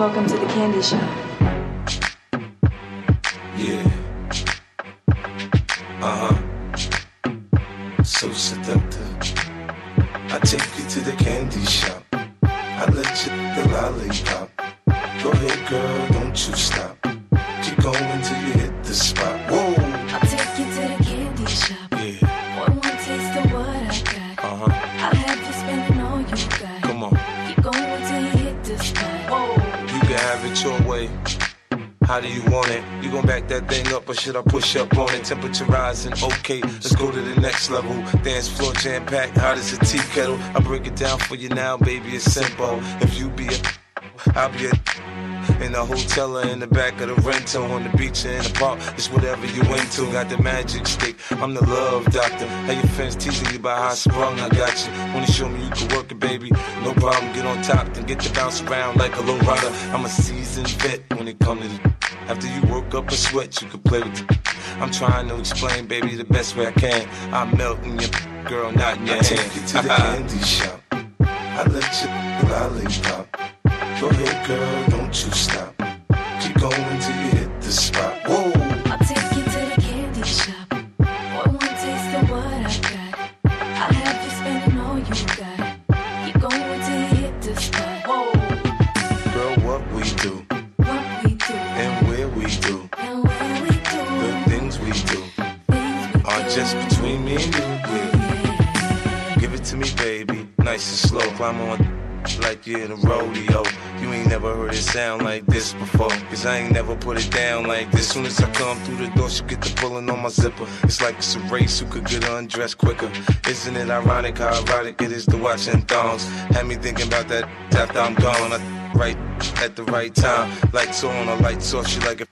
Welcome to the candy shop. Yeah. So seductive. I take you to the candy shop. I let you the lollipop. Go ahead, girl, don't you stop. Keep going till you hit the spot. Whoa. I'll take you to the candy shop. Yeah. Boy, one taste of what I got. I'll have you spending all you got. Come on. Keep going till you hit the spot. Whoa. You can have it your way. How do you want it? You gon' back that thing up or should I push up on it? Temperature rising, okay, let's go to the next level. Dance floor jam-packed, hot as a tea kettle. I break it down for you now, baby, it's simple. If you be a, I'll be a in the hotel or in the back of the rental, on the beach or in the park, it's whatever you into. Got the magic stick, I'm the love doctor. How your friends teasing you about how I sprung, I got you. Wanna show me you can work it, baby? No problem, get on top, then get to bounce around like a low rider. I'm a seasoned vet when it comes to the. After you work up a sweat, you can play with it. I'm trying to explain, baby, the best way I can. I'm melting your girl, not in your hand. I take you to the candy shop. I let you lollipop. Go ahead, girl, don't you stop. Keep going till you hit the spot. Whoa. I'll take you to the candy shop. Boy, one taste of what I got. I'll have you spending all you got. Keep going till you hit the spot. Whoa. Girl, what we do. What we do. And where we do. And where we do. The things we do. Are just between me and you. Yeah. Give it to me, baby. Nice and slow. Climb on like you're in a rodeo. You ain't never heard it sound like this before. Cause I ain't never put it down like this. Soon as I come through the door, she get the pulling on my zipper. It's like it's a race who could get undressed quicker. Isn't it ironic how erotic it is to watch in thongs? Had me thinking about that after I'm gone. I right at the right time. Lights on, a lights off, she like it.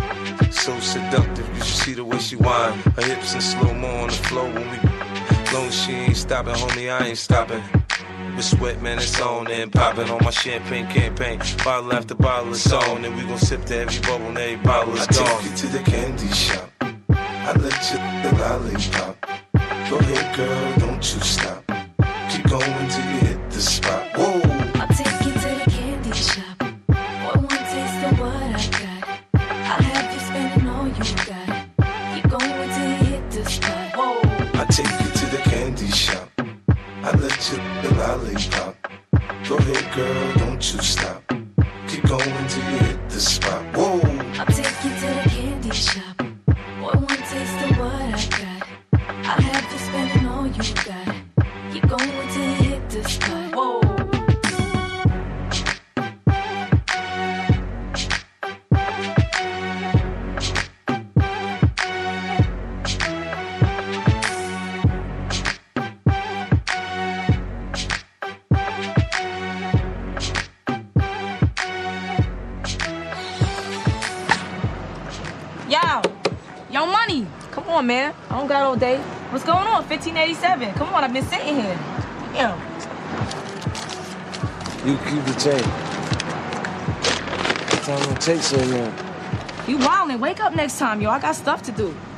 So seductive, you should see the way she whine. Her hips in slow-mo on the floor when we. Long as she ain't stopping, homie, I ain't stopping. With sweat, man, it's on and popping on my champagne campaign. Bottle after bottle is on, and we gon' sip to every bubble and every bottle is gone. I take you to the candy shop. I let you the lollipop. Go ahead, girl, don't you stop. Keep going till you hit the spot. Whoa. I'll take you to the candy shop. Boy, one taste of what I got. I'll have you spending all you got. Keep going till you hit the spot. Whoa. I take you to the candy shop. I let you the lollipop. Go ahead, girl, don't you stop. Keep going till you hit the spot. Whoa. I'll take you to the candy shop. Boy, one taste of what I got. I'll have you spending all you got. Keep going till you hit the spot. Whoa. Yo, money. Come on, man. I don't got all day. What's going on? 1587. Come on, I've been sitting here. Damn. You keep the chain. What time it take so long? You wildin'. Wake up next time, yo. I got stuff to do.